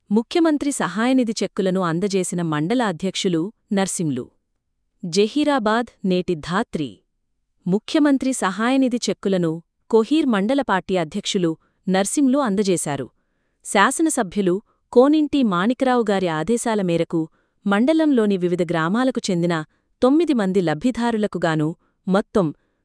ముఖ్యమంత్రి సహాయనిధి చెక్కులను అందజేసిన మండల అధ్యక్షులు నర్సింలు. జహీరాబాద్ నేటి ధాత్రి. ముఖ్యమంత్రి సహాయనిధి చెక్కులను కోహీర్ మండల పార్టీ అధ్యక్షులు నర్సింలు అందజేశారు. శాసనసభ్యులు కోనింటి మాణిక్రావు గారి ఆదేశాల మేరకు మండలంలోని వివిధ గ్రామాలకు చెందిన 9 మంది లబ్ధిదారులకుగాను మొత్తం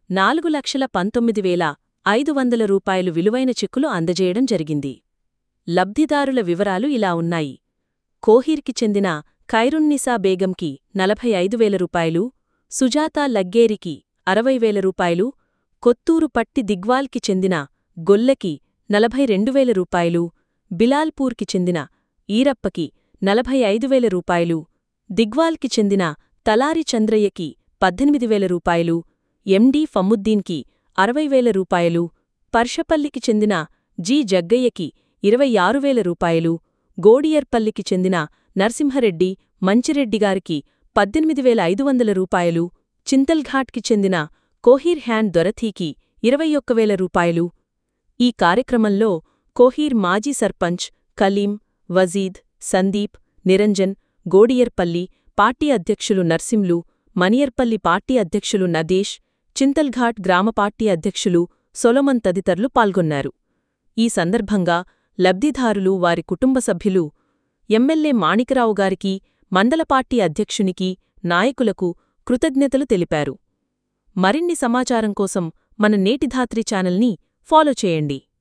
4,19,500 రూపాయలు విలువైన చెక్కులు అందజేయడం జరిగింది. లబ్ధిదారుల వివరాలు ఇలా ఉన్నాయి. కోహీర్కి చెందిన ఖైరున్నీసా బేగంకి 45,000 రూపాయలు, సుజాతా లగ్గేరికి 60,000 రూపాయలు, కొత్తూరు పట్టి దిగ్వాల్కి చెందిన గొల్లకి 42,000 రూపాయలు, బిలాల్పూర్కి చెందిన ఈరప్పకి 45,000 రూపాయలు, దిగ్వాల్కి చెందిన తలారి చంద్రయ్యకి 18,000 రూపాయలు, ఎండి ఫమ్ముద్దీన్కి 60,000 రూపాయలు, పర్షపల్లికి చెందిన జి జగ్గయ్యకి 26,000 రూపాయలు, గోడియర్పల్లికి చెందిన నరసింహరెడ్డి మంచిరెడ్డిగారికి 18,500 రూపాయలు, చింతల్ఘాట్కి చెందిన కోహీర్ హ్యాండ్ దొరథీకి 21,000 రూపాయలు. ఈ కార్యక్రమంలో కోహీర్ మాజీ సర్పంచ్ కలీం, వజీద్, సందీప్, నిరంజన్, గోడియర్పల్లి పార్టీ అధ్యక్షులు నర్సింలు, మనియర్పల్లి పార్టీ అధ్యక్షులు నదేష్, చింతల్ఘాట్ గ్రామ పార్టీ అధ్యక్షులు సొలొమన్ తదితరులు పాల్గొన్నారు. ఈ సందర్భంగా లబ్ధిదారులు వారి కుటుంబ సభ్యులు ఎమ్మెల్యే మాణిక్రావు గారికి, మండల పార్టీ అధ్యక్షునికి, నాయకులకు కృతజ్ఞతలు తెలిపారు. మరిన్ని సమాచారం కోసం మన నేటి ధాత్రి ఛానల్ని ఫాలో చేయండి.